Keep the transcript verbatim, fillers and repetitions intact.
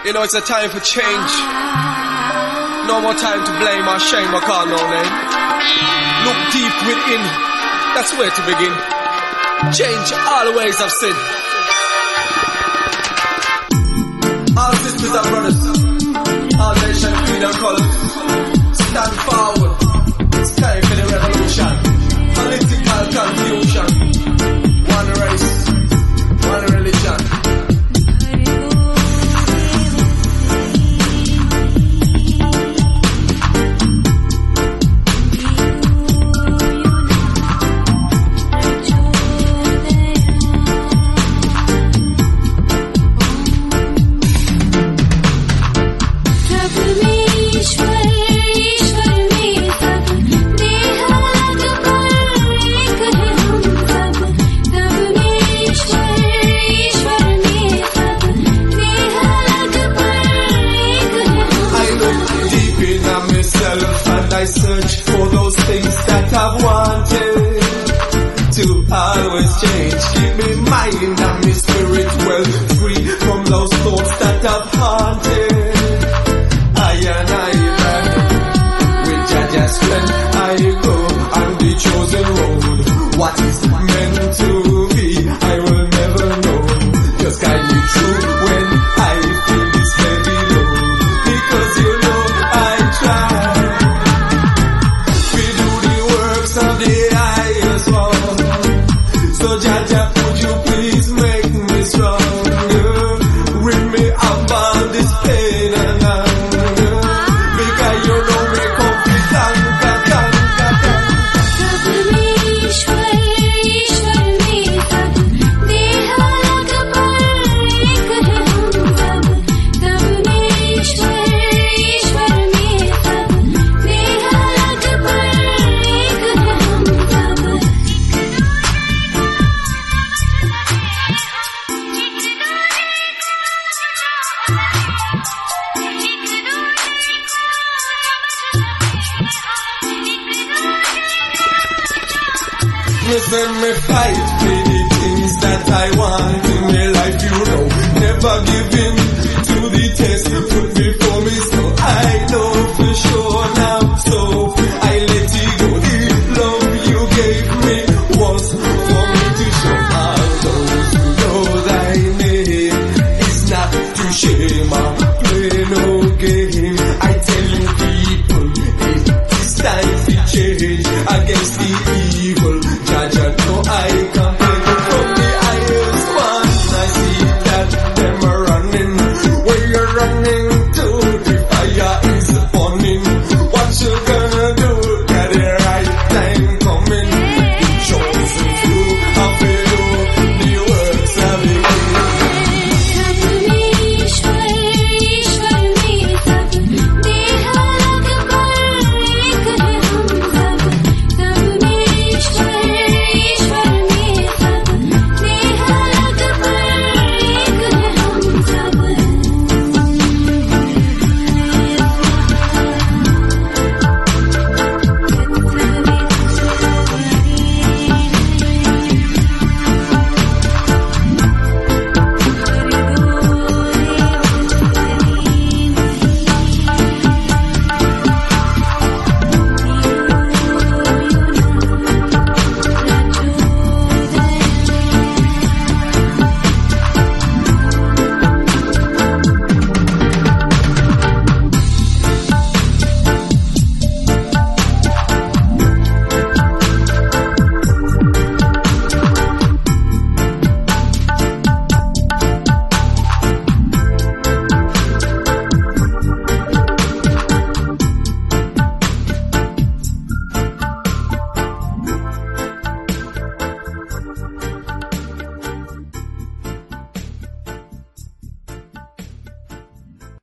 You know it's a time for change. No more time to blame or shame or call no name. Look deep within, that's where to begin. Change all the ways of sin. All sisters and brothers, all nation, creed and colors, stand forward. It's time for the revolution. Political confusion. One race, one religion. I search for those things that I've wanted to always change. Keep me mind and my spirit well free from those thoughts that I've haunted. I and I run with Jaja's strength. I go on the chosen road. What is meant to be, I will never know. Just guide me through when I feel this heavy load. Because you know I try. So Jaja, would you please make me stronger? Rid me of all this pain and anger. Because you know me complete Listen, me fight for the things that I want in my life, you know. Never give in to the test put before me, so I know for sure now. So I let it go. The love you gave me was for me to show all those who know thy name. It's not to shame or play no game. I tell you people, it's time to change against the